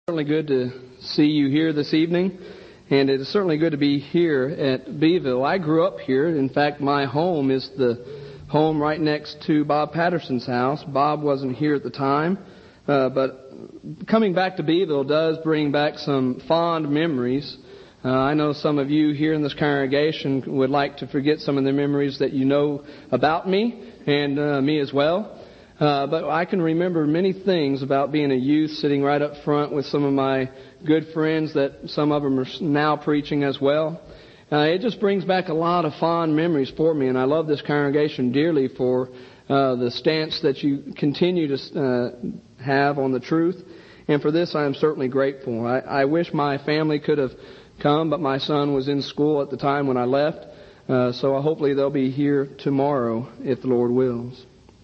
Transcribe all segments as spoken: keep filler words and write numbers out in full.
Certainly good to see you here this evening, and it is certainly good to be here at Beeville. I grew up here. In fact, my home is the home right next to Bob Patterson's house. Bob wasn't here at the time, uh, but coming back to Beeville does bring back some fond memories. Uh, I know some of you here in this congregation would like to forget some of the memories that you know about me, and uh, me as well. Uh, but I can remember many things about being a youth, sitting right up front with some of my good friends that some of them are now preaching as well. Uh, it just brings back a lot of fond memories for me, and I love this congregation dearly for uh, the stance that you continue to uh, have on the truth. And for this, I am certainly grateful. I, I wish my family could have come, but my son was in school at the time when I left. Uh, so hopefully they'll be here tomorrow if the Lord wills.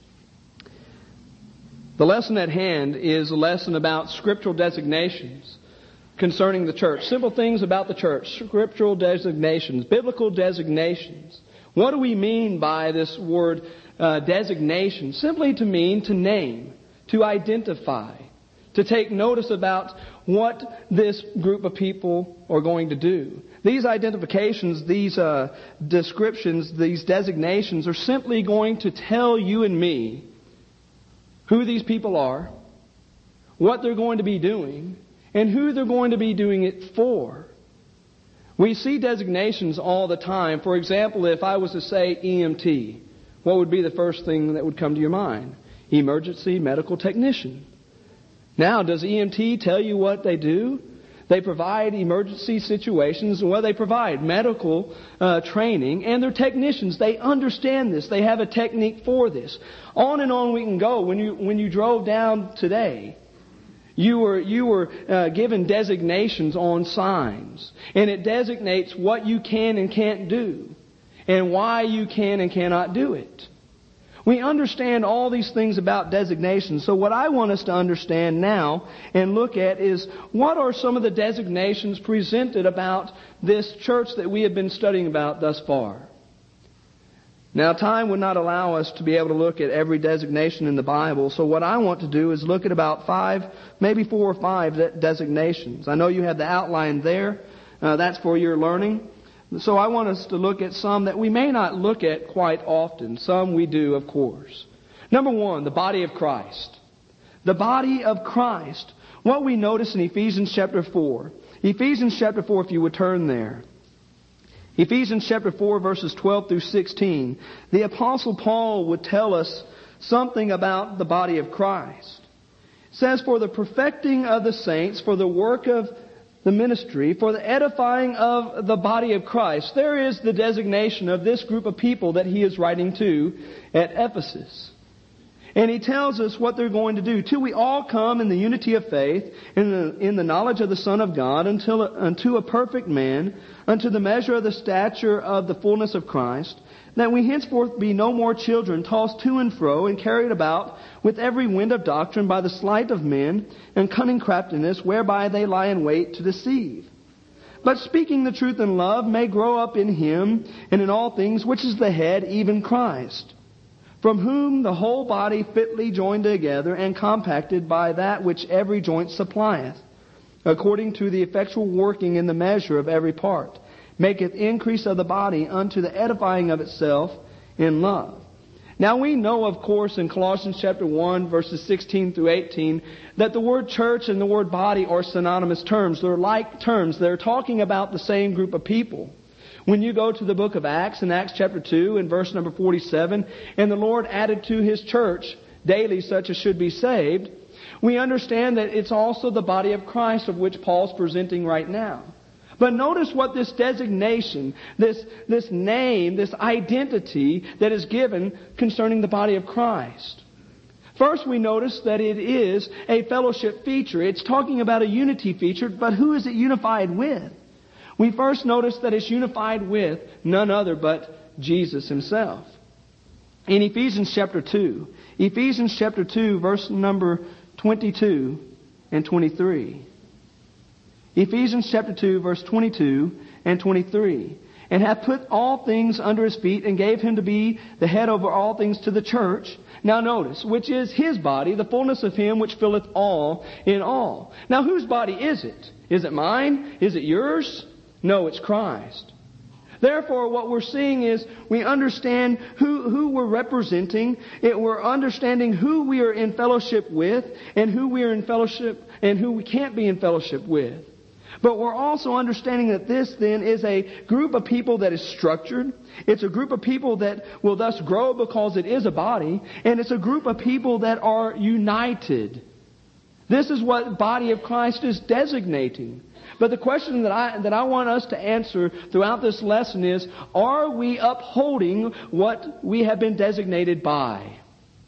The lesson at hand is a lesson about scriptural designations concerning the church. Simple things about the church. Scriptural designations, biblical designations. What do we mean by this word uh, designation? Simply to mean to name, to identify, to take notice about what this group of people are going to do. These identifications, these uh, descriptions, these designations are simply going to tell you and me who these people are, what they're going to be doing, and who they're going to be doing it for. We see designations all the time. For example, if I was to say E M T, what would be the first thing that would come to your mind? Emergency medical technician. Now, does E M T tell you what they do? They provide emergency situations. Well, they provide medical uh, training, and they're technicians. They understand this. They have a technique for this. On and on we can go. When you when you drove down today, you were you were uh, given designations on signs, and it designates what you can and can't do, and why you can and cannot do it. We understand all these things about designations. So what I want us to understand now and look at is what are some of the designations presented about this church that we have been studying about thus far. Now, time would not allow us to be able to look at every designation in the Bible. So what I want to do is look at about five, maybe four or five designations. I know you have the outline there. Uh, that's for your learning. So I want us to look at some that we may not look at quite often. Some we do, of course. Number one, the body of Christ. The body of Christ. What we notice in Ephesians chapter four. Ephesians chapter four, if you would turn there. Ephesians chapter four, verses twelve through sixteen. The Apostle Paul would tell us something about the body of Christ. It says, for the perfecting of the saints, for the work of the ministry, for the edifying of the body of Christ. There is the designation of this group of people that he is writing to at Ephesus. And he tells us what they're going to do. Till we all come in the unity of faith, in the, in the knowledge of the Son of God, until unto a perfect man, unto the measure of the stature of the fullness of Christ, that we henceforth be no more children, tossed to and fro, and carried about with every wind of doctrine by the sleight of men, and cunning craftiness, whereby they lie in wait to deceive. But speaking the truth in love may grow up in Him, and in all things, which is the head, even Christ, from whom the whole body fitly joined together and compacted by that which every joint supplieth, according to the effectual working in the measure of every part, maketh increase of the body unto the edifying of itself in love. Now we know, of course, in Colossians chapter one, verses sixteen through eighteen, that the word church and the word body are synonymous terms. They're like terms. They're talking about the same group of people. When you go to the book of Acts, in Acts chapter two, in verse number forty-seven, and the Lord added to His church daily such as should be saved, we understand that it's also the body of Christ of which Paul's presenting right now. But notice what this designation, this, this name, this identity that is given concerning the body of Christ. First, we notice that it is a fellowship feature. It's talking about a unity feature, but who is it unified with? We first notice that it's unified with none other but Jesus Himself. In Ephesians chapter two, Ephesians chapter two, verse number twenty-two and twenty-three. Ephesians chapter two, verse twenty-two and twenty-three. and hath put all things under his feet, and gave him to be the head over all things to the church. Now notice, which is his body, the fullness of him which filleth all in all. Now whose body is it? Is it mine? Is it yours? No, it's Christ. Therefore, what we're seeing is we understand who, who we're representing. It, we're understanding who we are in fellowship with, and who we are in fellowship, and who we can't be in fellowship with. But we're also understanding that this then is a group of people that is structured. It's a group of people that will thus grow because it is a body. And it's a group of people that are united. This is what the body of Christ is designating. But the question that I, that I want us to answer throughout this lesson is, are we upholding what we have been designated by?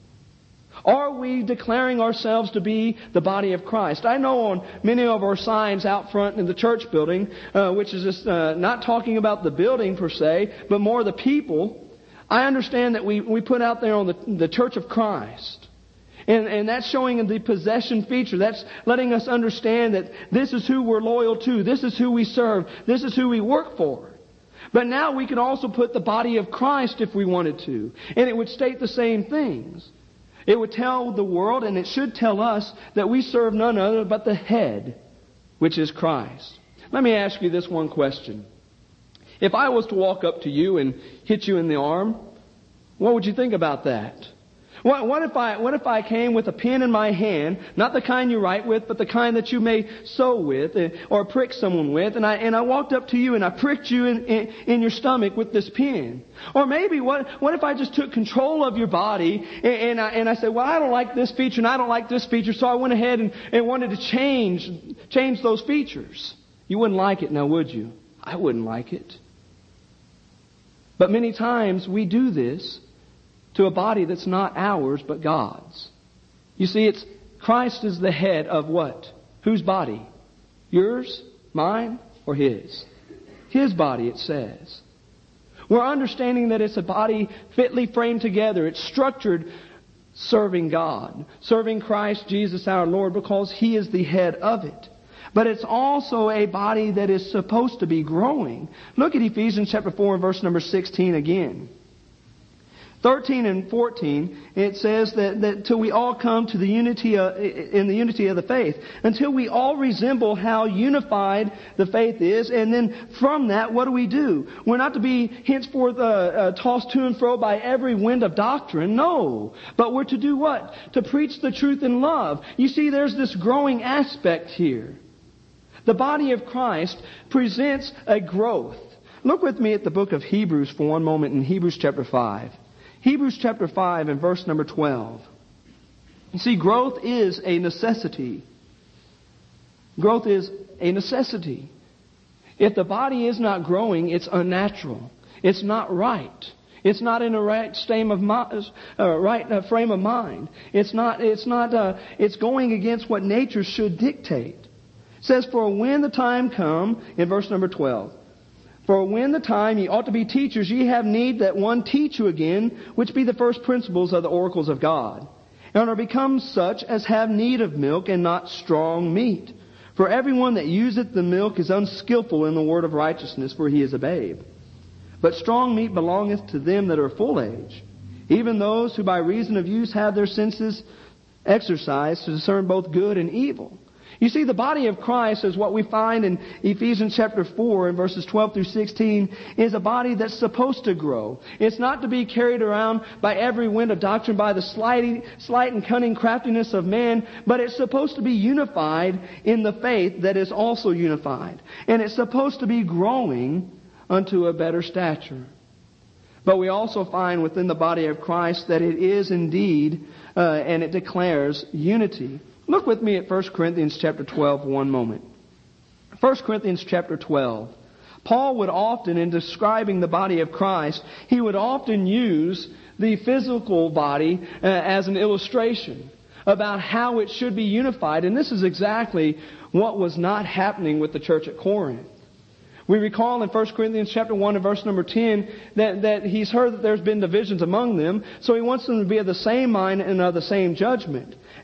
Are we declaring ourselves to be the body of Christ? I know on many of our signs out front in the church building, uh, which is just, uh, not talking about the building per se, but more the people, I understand that we, we put out there on the, the Church of Christ. And, and that's showing the possession feature. That's letting us understand that this is who we're loyal to. This is who we serve. This is who we work for. But now we can also put the body of Christ if we wanted to. And it would state the same things. It would tell the world, and it should tell us, that we serve none other but the head, which is Christ. Let me ask you this one question. If I was to walk up to you and hit you in the arm, what would you think about that? What, what if I what if I came with a pen in my hand, not the kind you write with, but the kind that you may sew with or prick someone with, and I and I walked up to you and I pricked you in, in, in your stomach with this pen? Or maybe what what if I just took control of your body and, and I and I said, well, I don't like this feature and I don't like this feature, so I went ahead and, and wanted to change change those features. You wouldn't like it now, would you? I wouldn't like it. But many times we do this to a body that's not ours but God's. You see, it's Christ is the head of what? Whose body? Yours, mine, or His? His body, it says. We're understanding that it's a body fitly framed together. It's structured serving God, serving Christ Jesus our Lord, because He is the head of it. But it's also a body that is supposed to be growing. Look at Ephesians chapter four and verse number sixteen again. thirteen and fourteen, it says that, that till we all come to the unity of, in the unity of the faith, until we all resemble how unified the faith is, and then from that, what do we do? We're not to be henceforth uh, uh, tossed to and fro by every wind of doctrine, no. But we're to do what? To preach the truth in love. You see, there's this growing aspect here. The body of Christ presents a growth. Look with me at the book of Hebrews for one moment in Hebrews chapter five. Hebrews chapter five and verse number twelve. You see, growth is a necessity. Growth is a necessity. If the body is not growing, it's unnatural. It's not right. It's not in a right frame of mind. Uh, right uh, frame of mind. It's not. It's not. Uh, it's going against what nature should dictate. It says, "For when the time come," in verse number twelve. "For when the time ye ought to be teachers, ye have need that one teach you again, which be the first principles of the oracles of God, and are become such as have need of milk and not strong meat. For everyone that useth the milk is unskillful in the word of righteousness, for he is a babe. But strong meat belongeth to them that are full age, even those who by reason of use have their senses exercised to discern both good and evil." You see, the body of Christ, is what we find in Ephesians chapter four and verses twelve through sixteen, is a body that's supposed to grow. It's not to be carried around by every wind of doctrine, by the slight, slight and cunning craftiness of man, but it's supposed to be unified in the faith that is also unified. And it's supposed to be growing unto a better stature. But we also find within the body of Christ that it is indeed, uh, and it declares unity. Look with me at First Corinthians chapter twelve one moment. First Corinthians chapter twelve. Paul would often, in describing the body of Christ, he would often use the physical body uh, as an illustration about how it should be unified. And this is exactly what was not happening with the church at Corinth. We recall in First Corinthians chapter one and verse number ten that, that he's heard that there's been divisions among them, so he wants them to be of the same mind and of the same judgment.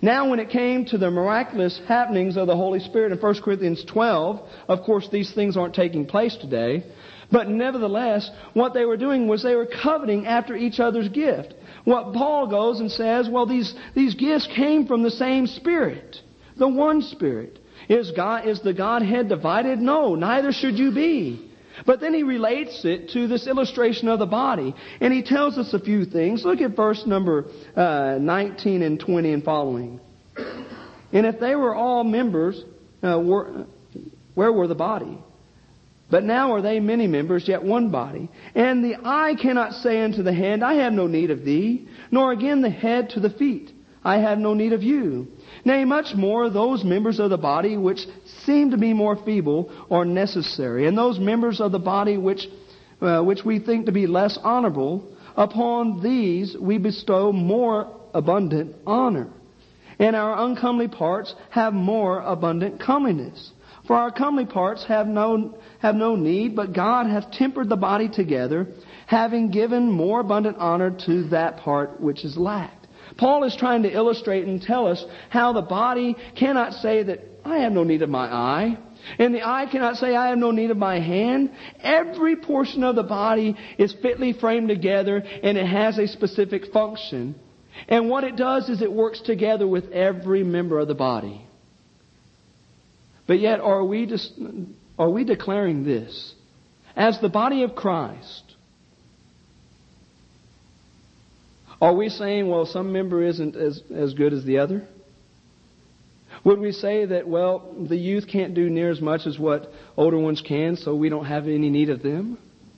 Now when it came to the miraculous happenings of the Holy Spirit in First Corinthians twelve, of course these things aren't taking place today, but nevertheless, what they were doing was they were coveting after each other's gift. What Paul goes and says, well, these, these gifts came from the same Spirit, the one Spirit. Is God, is the Godhead divided? No, neither should you be. But then he relates it to this illustration of the body. And he tells us a few things. Look at verse number uh, nineteen and twenty and following. And if they were all members, uh, were, where were the body? But now are they many members, yet one body. And the eye cannot say unto the hand, I have no need of thee. Nor again the head to the feet, I have no need of you. Nay, much more, those members of the body which seem to be more feeble are necessary. And those members of the body which, uh, which we think to be less honorable, upon these we bestow more abundant honor. And our uncomely parts have more abundant comeliness. For our comely parts have no, have no need, but God hath tempered the body together, having given more abundant honor to that part which is lacked. Paul is trying to illustrate and tell us how the body cannot say that I have no need of my eye. And the eye cannot say I have no need of my hand. Every portion of the body is fitly framed together and it has a specific function. And what it does is it works together with every member of the body. But yet are we, just, are we declaring this? As the body of Christ, are we saying, well, some member isn't as, as good as the other? Would we say that, well, the youth can't do near as much as what older ones can, so we don't have any need of them?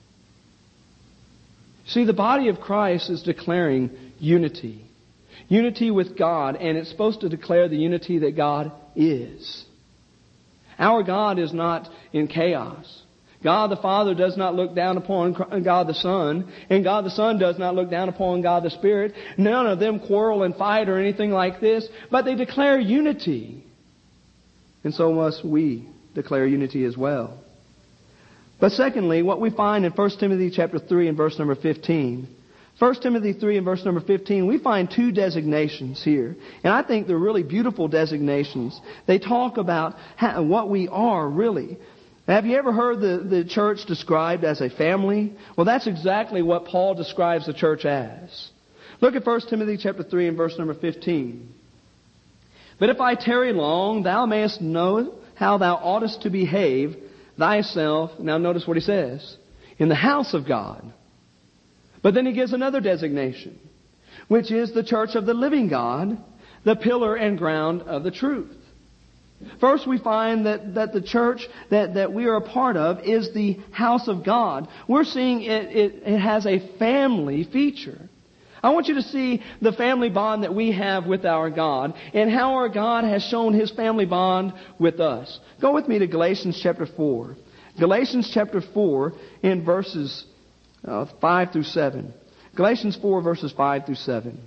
See, the body of Christ is declaring unity. Unity with God, and it's supposed to declare the unity that God is. Our God is not in chaos. God the Father does not look down upon God the Son, and God the Son does not look down upon God the Spirit. None of them quarrel and fight or anything like this, but they declare unity. And so must we declare unity as well. But secondly, what we find in First Timothy chapter three and verse number fifteen. First Timothy three and verse number fifteen, we find two designations here. And I think they're really beautiful designations. They talk about how, what we are really. Have you ever heard the, the church described as a family? Well, that's exactly what Paul describes the church as. Look at First Timothy chapter three and verse number fifteen. But if I tarry long, thou mayest know how thou oughtest to behave thyself. Now notice what he says. In the house of God. But then he gives another designation, which is the church of the living God, the pillar and ground of the truth. First, we find that, that the church that, that we are a part of is the house of God. We're seeing it, it, it has a family feature. I want you to see the family bond that we have with our God and how our God has shown His family bond with us. Go with me to Galatians chapter four. Galatians chapter four in verses uh, five through seven. Galatians four verses five through seven.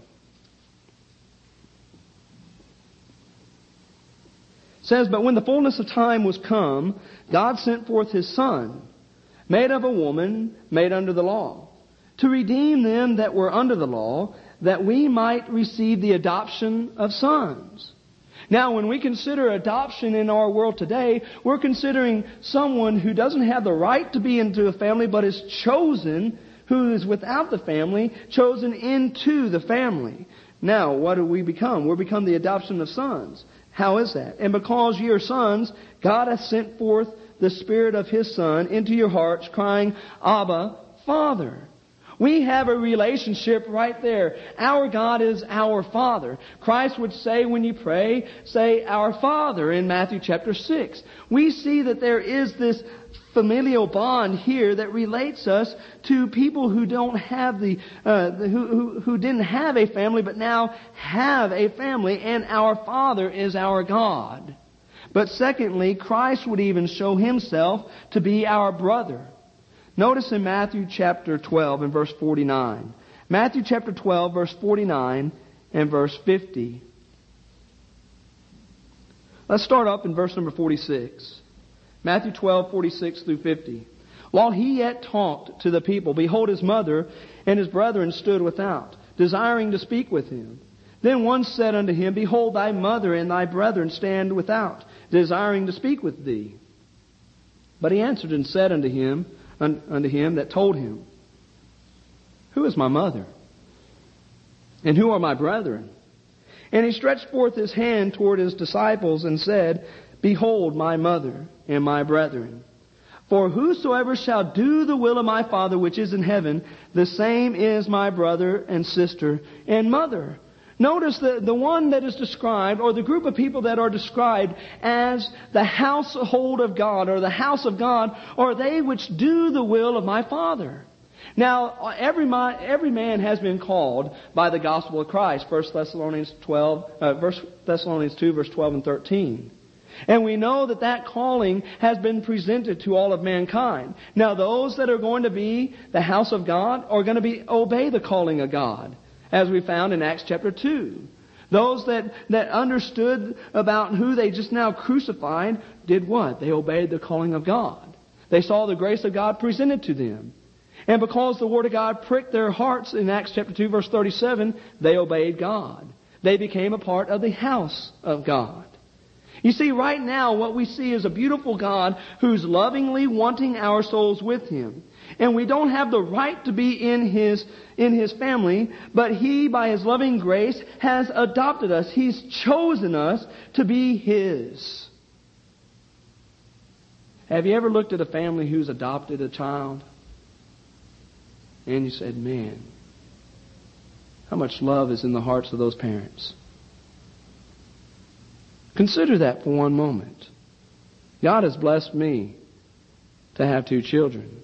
Says, but when the fullness of time was come, God sent forth His Son, made of a woman, made under the law, to redeem them that were under the law, that we might receive the adoption of sons. Now, when we consider adoption in our world today, we're considering someone who doesn't have the right to be into a family, but is chosen, who is without the family, chosen into the family. Now, what do we become? We become the adoption of sons. How is that? And because ye are sons, God hath sent forth the Spirit of His Son into your hearts, crying, Abba, Father. We have a relationship right there. Our God is our Father. Christ would say when you pray, say, Our Father in Matthew chapter six. We see that there is this familial bond here that relates us to people who don't have the, uh, the who, who who didn't have a family but now have a family, and our Father is our God. But secondly, Christ would even show Himself to be our brother. Notice in Matthew chapter twelve and verse forty-nine. Matthew chapter twelve verse forty-nine and verse fifty. Let's start up in verse number forty-six. Matthew twelve, forty-six through fifty. While he yet talked to the people, behold, his mother and his brethren stood without, desiring to speak with him. Then one said unto him, Behold, thy mother and thy brethren stand without, desiring to speak with thee. But he answered and said unto him, unto him that told him, Who is my mother? And who are my brethren? And he stretched forth his hand toward his disciples and said, Behold my mother and my brethren. For whosoever shall do the will of my Father which is in heaven, the same is my brother and sister and mother. Notice that the one that is described, or the group of people that are described as the household of God, or the house of God, are they which do the will of my Father. Now, every man, every man has been called by the gospel of Christ. First Thessalonians twelve, uh, First Thessalonians two, verse twelve and thirteen. And we know that that calling has been presented to all of mankind. Now, those that are going to be the house of God are going to be obey the calling of God, as we found in Acts chapter two. Those that, that understood about who they just now crucified did what? They obeyed the calling of God. They saw the grace of God presented to them. And because the Word of God pricked their hearts in Acts chapter two, verse thirty-seven, they obeyed God. They became a part of the house of God. You see, right now what we see is a beautiful God who's lovingly wanting our souls with Him. And we don't have the right to be in His, in His family, but He, by His loving grace, has adopted us. He's chosen us to be His. Have you ever looked at a family who's adopted a child? And you said, man, how much love is in the hearts of those parents. Consider that for one moment. God has blessed me to have two children.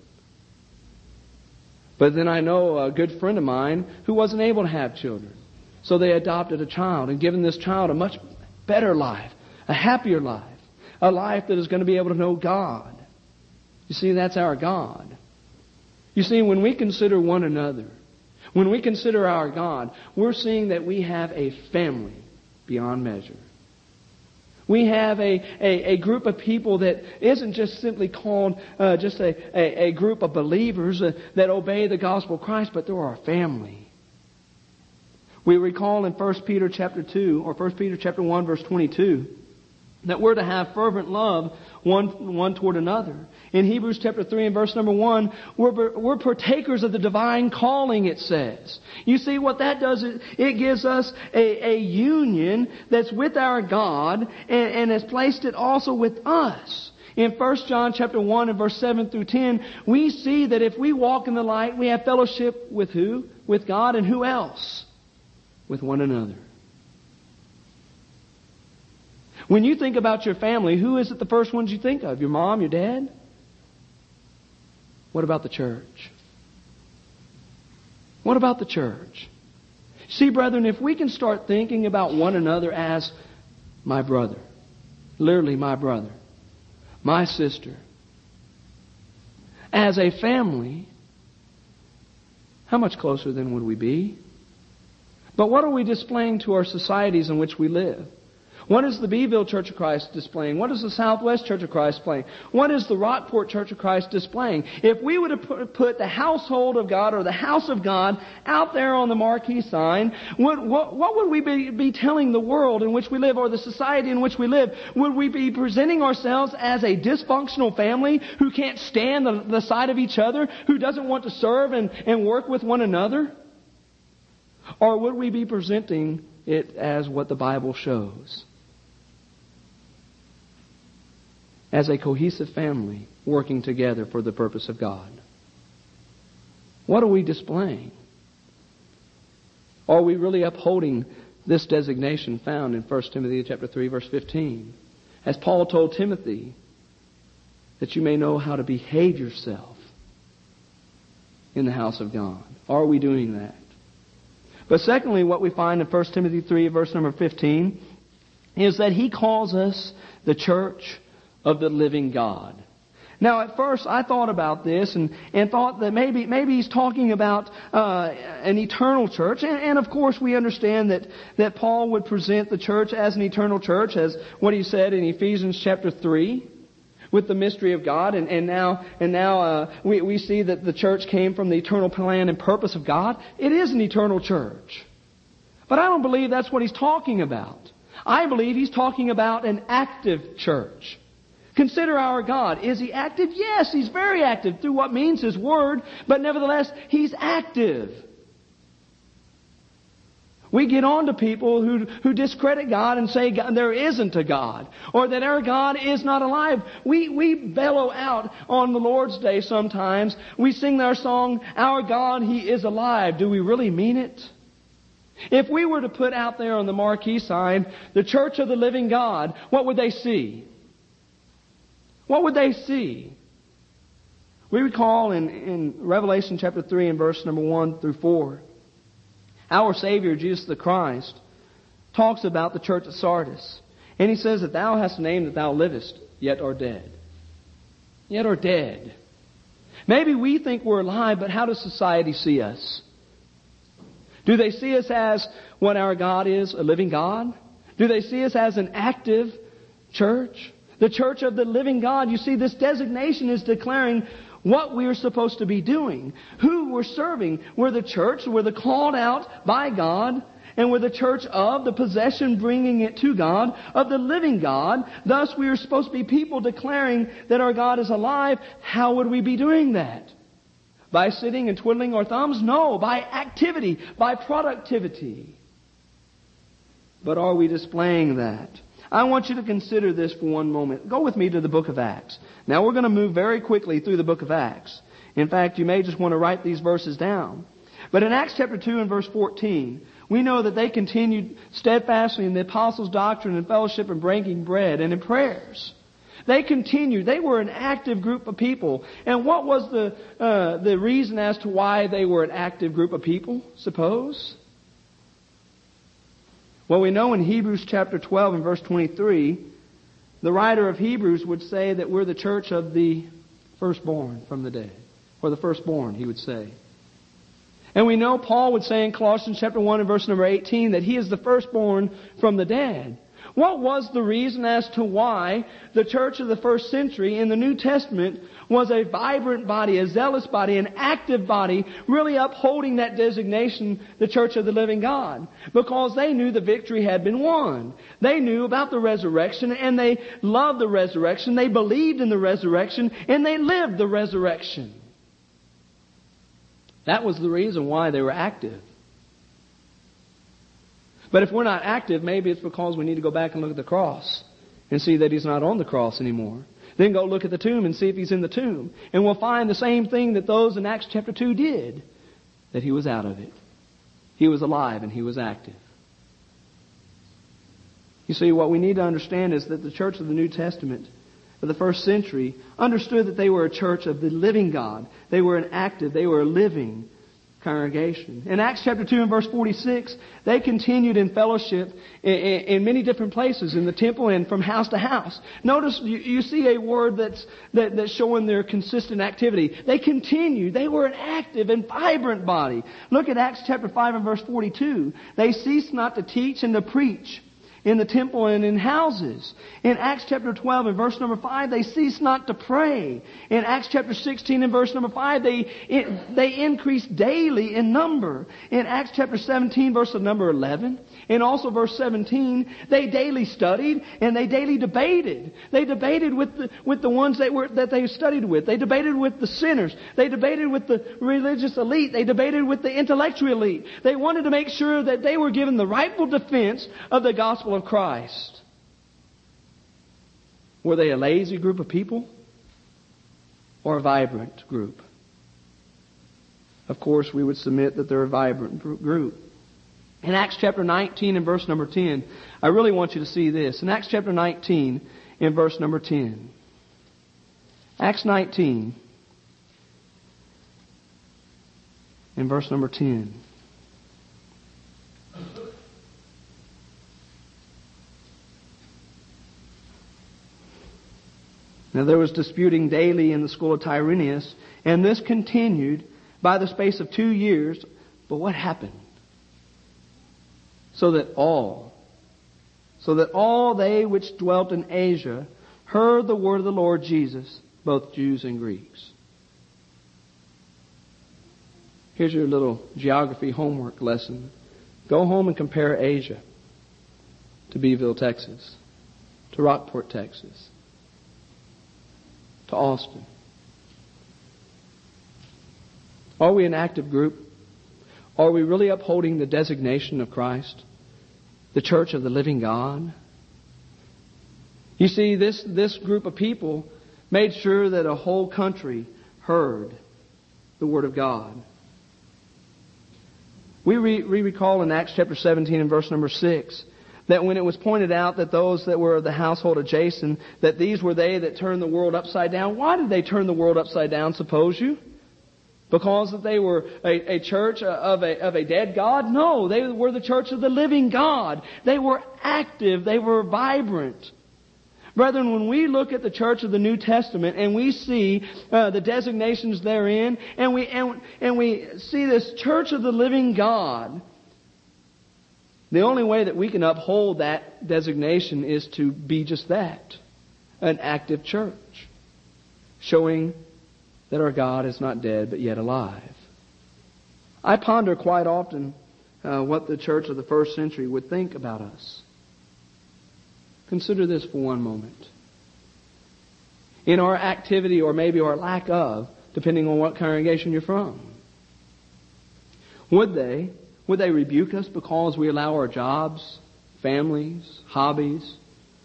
But then I know a good friend of mine who wasn't able to have children. So they adopted a child and given this child a much better life, a happier life, a life that is going to be able to know God. You see, that's our God. You see, when we consider one another, when we consider our God, we're seeing that we have a family beyond measure. We have a, a, a group of people that isn't just simply called uh, just a, a, a group of believers uh, that obey the gospel of Christ, but they're our family. We recall in First Peter chapter two, or First Peter chapter one, verse twenty-two, that we're to have fervent love one, one toward another. In Hebrews chapter three and verse number one, we're, we're partakers of the divine calling, it says. You see, what that does is it gives us a, a union that's with our God and, and has placed it also with us. In First John chapter one and verse seven through ten, we see that if we walk in the light, we have fellowship with who? With God, and who else? With one another. When you think about your family, who is it the first ones you think of? Your mom, your dad? What about the church? What about the church? See, brethren, if we can start thinking about one another as my brother, literally my brother, my sister, as a family, how much closer then would we be? But what are we displaying to our societies in which we live? What is the Beeville Church of Christ displaying? What is the Southwest Church of Christ displaying? What is the Rockport Church of Christ displaying? If we would have put the household of God or the house of God out there on the marquee sign, what, what, what would we be, be telling the world in which we live, or the society in which we live? Would we be presenting ourselves as a dysfunctional family who can't stand the, the sight of each other, who doesn't want to serve and, and work with one another? Or would we be presenting it as what the Bible shows? As a cohesive family working together for the purpose of God. What are we displaying? Are we really upholding this designation found in First Timothy chapter three, verse fifteen? As Paul told Timothy, that you may know how to behave yourself in the house of God. Are we doing that? But secondly, what we find in First Timothy three, verse number fifteen, is that he calls us the church of the living God. Now, at first, I thought about this and, and thought that maybe maybe he's talking about uh, an eternal church. And, and of course, we understand that, that Paul would present the church as an eternal church, as what he said in Ephesians chapter three, with the mystery of God. And, and now, and now uh, we, we see that the church came from the eternal plan and purpose of God. It is an eternal church. But I don't believe that's what he's talking about. I believe he's talking about an active church. Consider our God. Is He active? Yes, He's very active through what means His Word, but nevertheless, He's active. We get on to people who, who discredit God and say God, there isn't a God, or that our God is not alive. We, we bellow out on the Lord's Day sometimes. We sing our song, Our God, He is alive. Do we really mean it? If we were to put out there on the marquee sign, the Church of the Living God, what would they see? What would they see? We recall in, in Revelation chapter three and verse number one through four, our Savior, Jesus the Christ, talks about the church at Sardis. And He says that thou hast a name that thou livest, yet art dead. Yet art dead. Maybe we think we're alive, but how does society see us? Do they see us as what our God is, a living God? Do they see us as an active church? The church of the living God. You see, this designation is declaring what we are supposed to be doing, who we're serving. We're the church, we're the called out by God, and we're the church of the possession bringing it to God, of the living God. Thus, we are supposed to be people declaring that our God is alive. How would we be doing that? By sitting and twiddling our thumbs? No, by activity, by productivity. But are we displaying that? I want you to consider this for one moment. Go with me to the book of Acts. Now we're going to move very quickly through the book of Acts. In fact, you may just want to write these verses down. But in Acts chapter two and verse fourteen, we know that they continued steadfastly in the apostles' doctrine and fellowship and breaking bread and in prayers. They continued. They were an active group of people. And what was the uh, the reason as to why they were an active group of people, suppose? Well, we know in Hebrews chapter twelve and verse twenty-three, the writer of Hebrews would say that we're the church of the firstborn from the dead. Or the firstborn, he would say. And we know Paul would say in Colossians chapter one and verse number eighteen that he is the firstborn from the dead. What was the reason as to why the church of the first century in the New Testament was a vibrant body, a zealous body, an active body, really upholding that designation, the church of the living God? Because they knew the victory had been won. They knew about the resurrection, and they loved the resurrection. They believed in the resurrection, and they lived the resurrection. That was the reason why they were active. But if we're not active, maybe it's because we need to go back and look at the cross and see that He's not on the cross anymore. Then go look at the tomb and see if He's in the tomb. And we'll find the same thing that those in Acts chapter two did. That He was out of it. He was alive and He was active. You see, what we need to understand is that the church of the New Testament of the first century understood that they were a church of the living God. They were an active, they were a living congregation. In Acts chapter two and verse forty-six, they continued in fellowship in, in, in many different places, in the temple and from house to house. Notice you, you see a word that's that, that's showing their consistent activity. They continued. They were an active and vibrant body. Look at Acts chapter five and verse forty-two. They ceased not to teach and to preach in the temple and in houses. In Acts chapter twelve and verse number five, they ceased not to pray. In Acts chapter sixteen and verse number five, they it, they increased daily in number. In Acts chapter seventeen, verse number eleven, and also verse seventeen, they daily studied and they daily debated. They debated with the with the ones that were that they studied with. They debated with the sinners. They debated with the religious elite. They debated with the intellectual elite. They wanted to make sure that they were given the rightful defense of the gospel of Christ. Were they a lazy group of people or a vibrant group? Of course, we would submit that they're a vibrant group. In Acts chapter nineteen and verse number ten, I really want you to see this. In Acts chapter nineteen and verse number ten. Acts nineteen and verse number ten. Now there was disputing daily in the school of Tyrannus, and this continued by the space of two years. But what happened? So that all, so that all they which dwelt in Asia heard the word of the Lord Jesus, both Jews and Greeks. Here's your little geography homework lesson. Go home and compare Asia to Beeville, Texas, to Rockport, Texas, to Austin. Are we an active group? Are we really upholding the designation of Christ, the church of the living God? You see, this, this group of people made sure that a whole country heard the Word of God. We, re, we recall in Acts chapter seventeen and verse number six that when it was pointed out that those that were of the household of Jason, that these were they that turned the world upside down. Why did they turn the world upside down, suppose you? Because that they were a, a church of a, of a dead God? No, they were the church of the living God. They were active. They were vibrant. Brethren, when we look at the church of the New Testament and we see uh, the designations therein, and we and, and we see this church of the living God, the only way that we can uphold that designation is to be just that, an active church, showing that our God is not dead but yet alive. I ponder quite often uh, what the church of the first century would think about us. Consider this for one moment. In our activity, or maybe our lack of, depending on what congregation you're from, would they, would they rebuke us because we allow our jobs, families, hobbies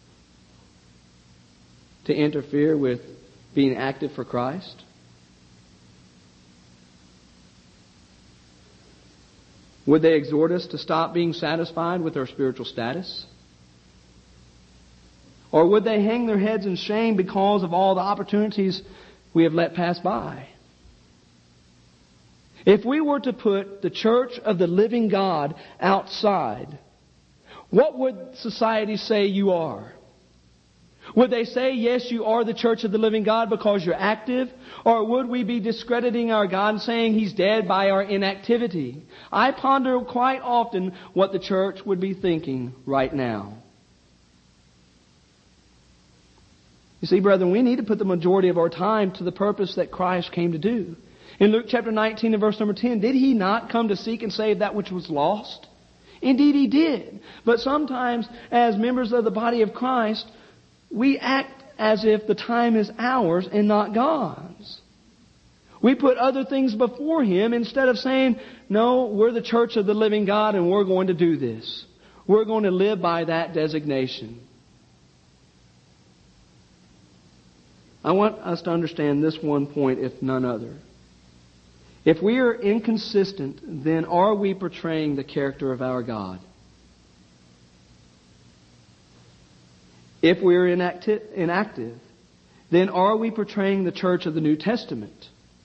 to interfere with being active for Christ? Would they exhort us to stop being satisfied with our spiritual status? Or would they hang their heads in shame because of all the opportunities we have let pass by? If we were to put the church of the living God outside, what would society say you are? Would they say, yes, you are the church of the living God because you're active? Or would we be discrediting our God and saying He's dead by our inactivity? I ponder quite often what the church would be thinking right now. You see, brethren, we need to put the majority of our time to the purpose that Christ came to do. In Luke chapter nineteen and verse number ten, did He not come to seek and save that which was lost? Indeed He did. But sometimes, as members of the body of Christ, we act as if the time is ours and not God's. We put other things before Him instead of saying, no, we're the church of the living God and we're going to do this. We're going to live by that designation. I want us to understand this one point, if none other. If we are inconsistent, then are we portraying the character of our God? If we are inactive, inactive, then are we portraying the church of the New Testament?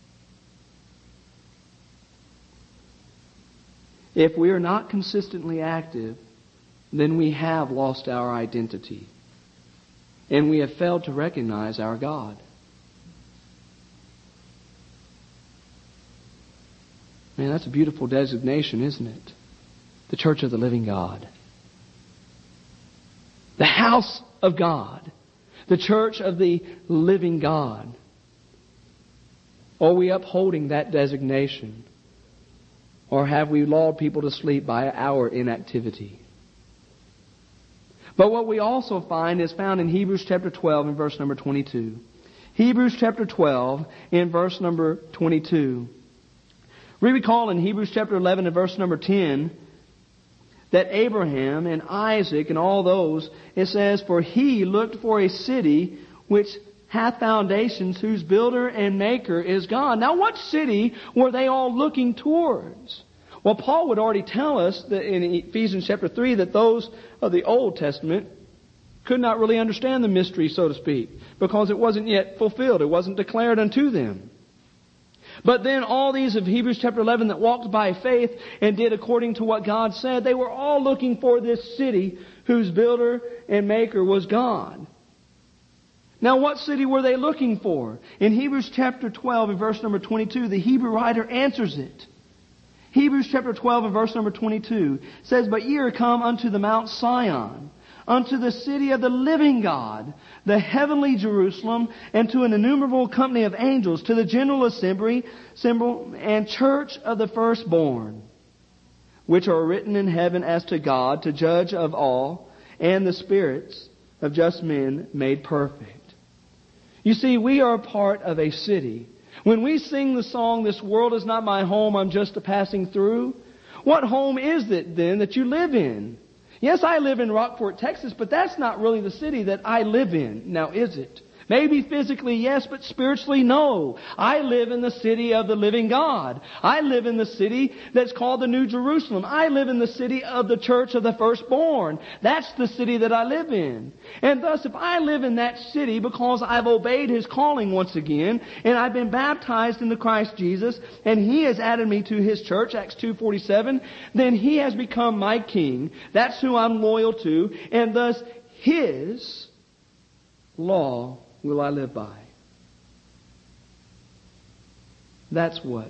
If we are not consistently active, then we have lost our identity. And we have failed to recognize our God. Man, that's a beautiful designation, isn't it? The church of the living God. The house of God. The church of the living God. Are we upholding that designation? Or have we lulled people to sleep by our inactivity? But what we also find is found in Hebrews chapter twelve and verse number twenty-two. Hebrews chapter twelve and verse number twenty-two. We recall in Hebrews chapter eleven and verse number ten that Abraham and Isaac and all those, it says, for he looked for a city which hath foundations, whose builder and maker is God. Now what city were they all looking towards? Well, Paul would already tell us that in Ephesians chapter three that those of the Old Testament could not really understand the mystery, so to speak, because it wasn't yet fulfilled. It wasn't declared unto them. But then all these of Hebrews chapter eleven that walked by faith and did according to what God said, they were all looking for this city whose builder and maker was God. Now what city were they looking for? In Hebrews chapter twelve and verse number twenty-two, the Hebrew writer answers it. Hebrews chapter twelve and verse number twenty-two says, but ye are come unto the Mount Sion, unto the city of the living God, the heavenly Jerusalem, and to an innumerable company of angels, to the general assembly, assembly and church of the firstborn. which are written in heaven as to God, to judge of all, and the spirits of just men made perfect. You see, we are a part of a city. When we sing the song, "This world is not my home, I'm just a passing through," what home is it then that you live in? Yes, I live in Rockport, Texas, but that's not really the city that I live in. Now, is it? Maybe physically, yes, but spiritually, no. I live in the city of the living God. I live in the city that's called the New Jerusalem. I live in the city of the church of the firstborn. That's the city that I live in. And thus, if I live in that city because I've obeyed His calling once again, and I've been baptized into Christ Jesus, and He has added me to His church, Acts two forty-seven, then He has become my King. That's who I'm loyal to. And thus, His law will I live by. That's what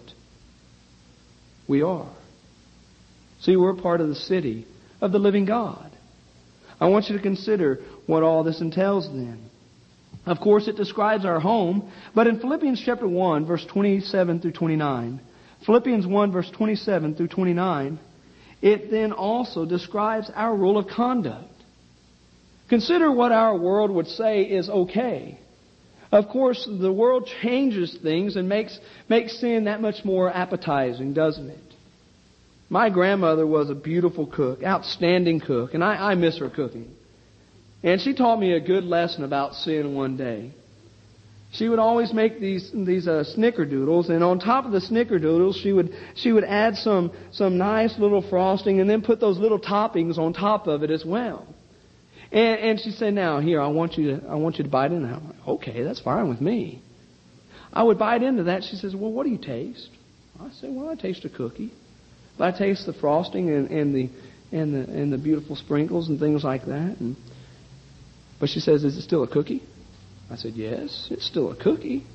we are. See, we're part of the city of the living God. I want you to consider what all this entails then. Of course, it describes our home, but in Philippians chapter one, verse twenty-seven through twenty-nine, Philippians one, verse twenty-seven through twenty-nine, it then also describes our rule of conduct. Consider what our world would say is okay. Of course, the world changes things and makes makes sin that much more appetizing, doesn't it? My grandmother was a beautiful cook, outstanding cook, and I, I miss her cooking. And she taught me a good lesson about sin one day. She would always make these these uh, snickerdoodles, and on top of the snickerdoodles, she would she would add some some nice little frosting, and then put those little toppings on top of it as well. And, and she said, "Now here, I want you to I want you to bite into that." I'm like, "Okay, that's fine with me." I would bite into that. She says, "Well, what do you taste?" I said, "Well, I taste a cookie. But I taste the frosting and, and the and the and the beautiful sprinkles and things like that." And, but she says, "Is it still a cookie?" I said, "Yes, it's still a cookie."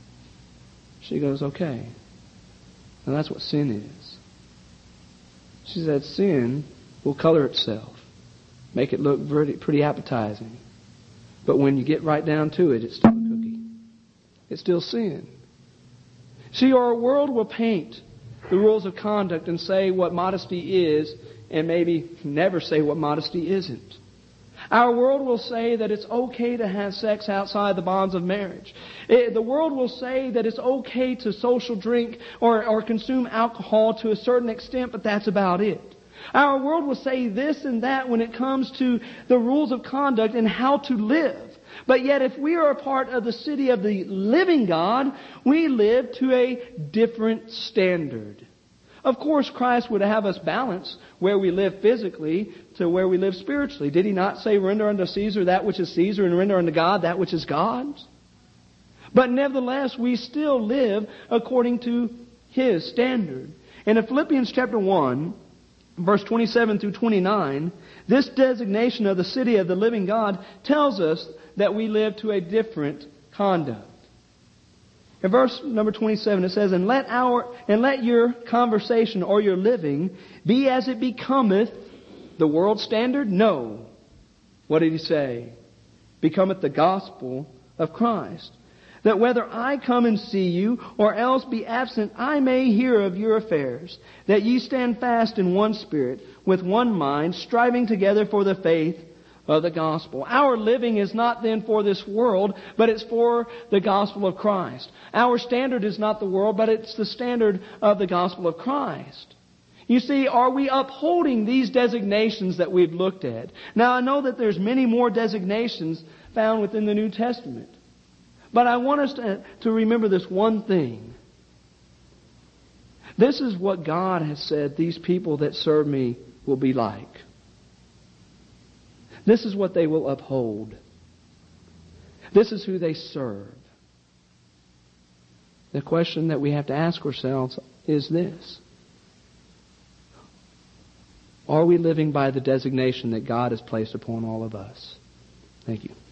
She goes, "Okay." And that's what sin is. She said, sin will color itself, make it look pretty, pretty appetizing. But when you get right down to it, it's still a cookie. It's still sin. See, our world will paint the rules of conduct and say what modesty is, and maybe never say what modesty isn't. Our world will say that it's okay to have sex outside the bonds of marriage. It, the world will say that it's okay to social drink or, or consume alcohol to a certain extent, but that's about it. Our world will say this and that when it comes to the rules of conduct and how to live. But yet if we are a part of the city of the living God, we live to a different standard. Of course, Christ would have us balance where we live physically to where we live spiritually. Did He not say, "Render unto Caesar that which is Caesar, and render unto God that which is God's"? But nevertheless, we still live according to His standard. And in Philippians chapter one, verse twenty-seven through twenty-nine, this designation of the city of the living God tells us that we live to a different conduct. In verse number twenty-seven, it says, And let our and let your conversation or your living be as it becometh the world standard? No. What did he say? Becometh the gospel of Christ. That whether I come and see you, or else be absent, I may hear of your affairs. That ye stand fast in one spirit, with one mind, striving together for the faith of the gospel. Our living is not then for this world, but it's for the gospel of Christ. Our standard is not the world, but it's the standard of the gospel of Christ. You see, are we upholding these designations that we've looked at? Now, I know that there's many more designations found within the New Testament. But I want us to, to remember this one thing. This is what God has said these people that serve me will be like. This is what they will uphold. This is who they serve. The question that we have to ask ourselves is this. Are we living by the designation that God has placed upon all of us? Thank you.